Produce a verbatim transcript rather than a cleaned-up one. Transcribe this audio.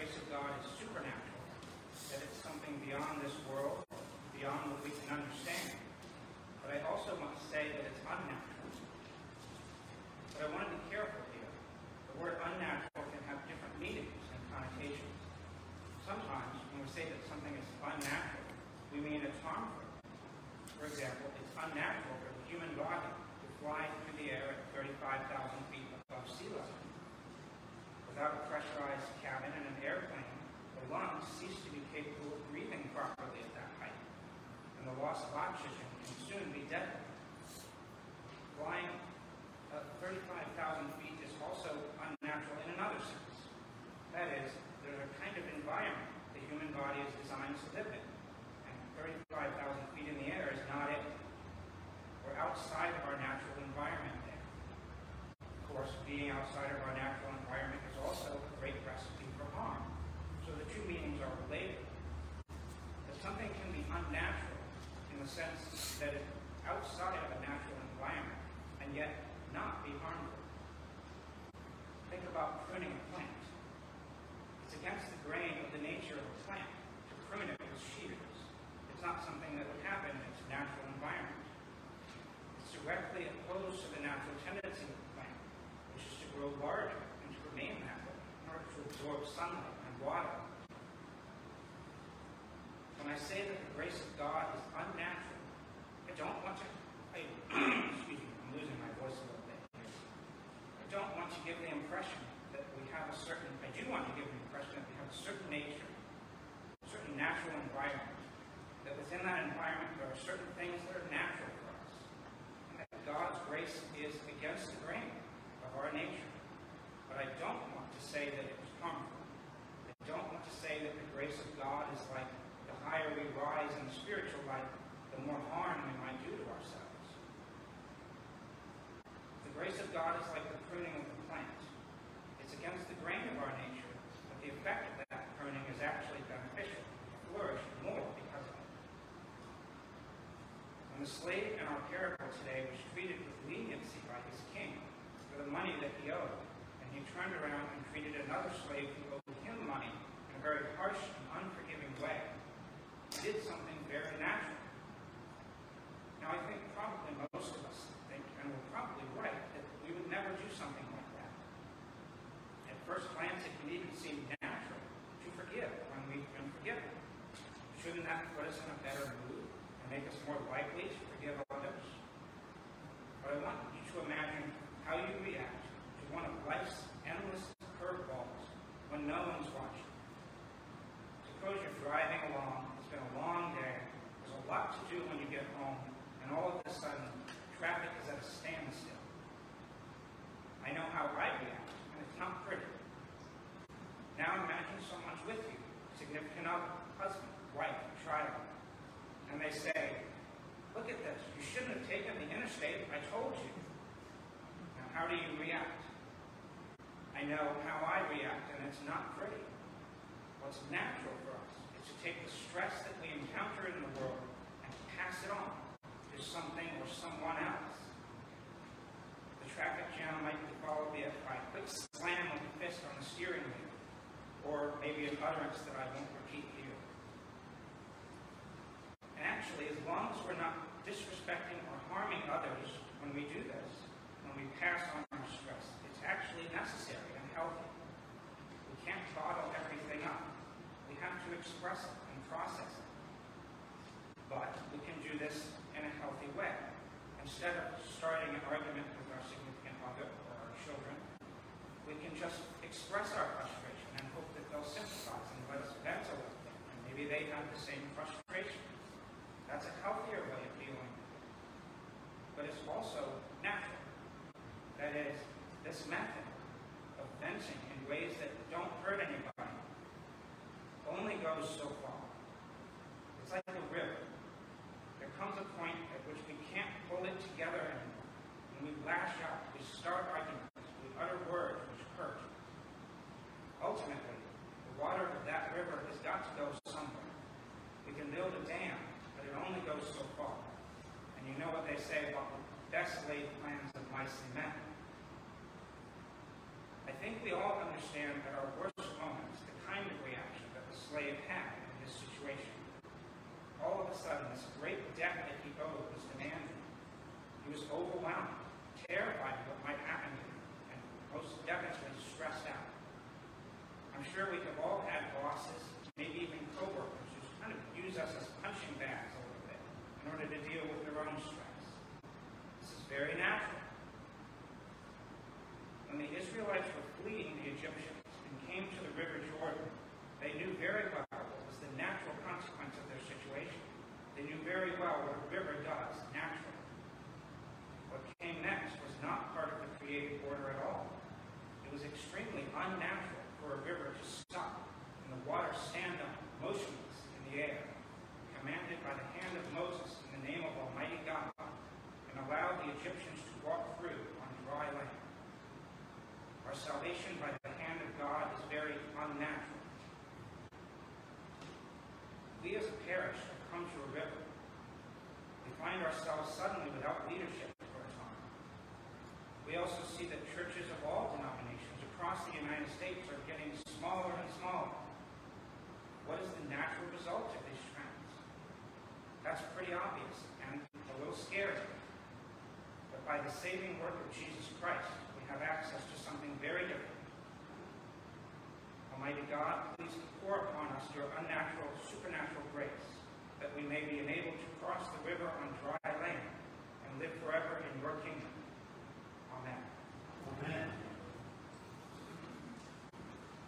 grace of God is supernatural, that it's something beyond this world, beyond what we can understand. But I also want to say that it's unnatural. But I want to be careful here. The word unnatural can have different meanings and connotations. Sometimes, when we say that something is unnatural, we mean it's harmful. For example, it's unnatural for the human body to fly through the air at thirty-five thousand feet above sea level. Without a pressurized cabin and an airplane, the lungs cease to be capable of breathing properly at that height, and the loss of oxygen can soon be deadly. Flying uh, thirty-five thousand feet is also unnatural in another sense. That is, there's a kind of environment the human body is designed to live in, and thirty-five thousand feet in the air is not it. We're outside of our natural environment there. Of course, being outside of our natural environment is also a great recipe for harm. So the two meanings are related. But something can be unnatural in the sense that it's outside of a natural environment and yet not be harmful. Think about pruning a plant. It's against the grain of the nature of a plant to prune it with shears. It's not something that would happen in its natural environment. It's directly opposed to the natural tendency of the plant, which is to grow larger and to remain that way in order to absorb sunlight and water. When I say that the grace of God is unnatural, I don't want to, I, excuse me, I'm losing my voice a little bit here. I don't want to give the impression that we have a certain, I do want to give the impression that we have a certain nature, a certain natural environment, that within that environment there are certain things that are natural for us, and that God's grace is against the grain of our nature. But I don't want to say that it was harmful. I don't want to say that the grace of God is like the higher we rise in the spiritual life, the more harm we might do to ourselves. The grace of God is like the pruning of the plant. It's against the grain of our nature, but the effect of that pruning is actually beneficial. We flourish more because of it. When the slave in our parable today was treated with leniency by his king for the money that he owed, and he turned around and treated another slave who owed him money in a very harsh and unforgiving way, he did something very natural. Now, I think probably most of us think, and we're probably right, that we would never do something like that. At first glance, it can even seem natural to forgive when we've been forgiven. Shouldn't that put us in a better mood and make us more likely to forgive others? But I want you to imagine how you react to one of life's endless curveballs when no one's watching. Suppose you're driving along, it's been a long day, there's a lot to do when you get home, and all of a sudden, traffic is at a standstill. I know how I react, and it's not pretty. Now imagine someone's with you, significant other, husband, wife, child, and they say, look at this, you shouldn't have taken the interstate, I told you. Now how do you react? I know how I react, and it's not pretty. What's natural for us is to take the stress that we encounter in the world and pass it on to something or someone else. The traffic jam might be followed by a quick slam of the fist on the steering wheel, or maybe an utterance that I won't repeat here. And actually, as long as we're not disrespecting or harming others when we do this, when we pass on our stress, it's actually necessary and healthy. We can't bottle everything up. We have to express it and process it. But we can do this in a healthy way. Instead of starting an argument with our significant other or our children, we can just express our frustration and hope that they'll sympathize and let us vent a little bit. And maybe they have the same frustration. That's a healthier way of dealing with it. But it's also natural. That is, this method of venting in ways that don't hurt anybody only goes so far. It's like a river. There comes a point at which we can't pull it together anymore. When we lash out, we start arguments, we utter words which hurt. Ultimately, the water of that river has got to go somewhere. We can build a dam, but it only goes so far. And you know what they say about the best laid plans of mice and men. I think we all understand at our worst moments the kind of slave had in his situation. All of a sudden, this great debt that he owed was demanded. He was overwhelmed, terrified of what might happen to him, and most definitely stressed out. I'm sure we have all had bosses, maybe even co-workers, who kind of use us as punching bags a little bit in order to deal with their own stress. This is very natural. When the Israelites were fleeing the Egyptians and came to the river Jordan, they knew very well what was the natural consequence of their situation. They knew very well what a river does naturally. What came next was not part of the created order at all. It was extremely unnatural for a river to stop and the water stand up, motionless in the air, commanded by the hand of Moses in the name of Almighty God, and allowed the Egyptians to walk through on dry land. Our salvation by the hand of God is very unnatural. We as a parish have come to a river. We find ourselves suddenly without leadership for a time. We also see that churches of all denominations across the United States are getting smaller and smaller. What is the natural result of these trends? That's pretty obvious and a little scary. But by the saving work of Jesus Christ, we have access to something very different. Almighty God, please pour upon us your unnatural, supernatural grace, that we may be enabled to cross the river on dry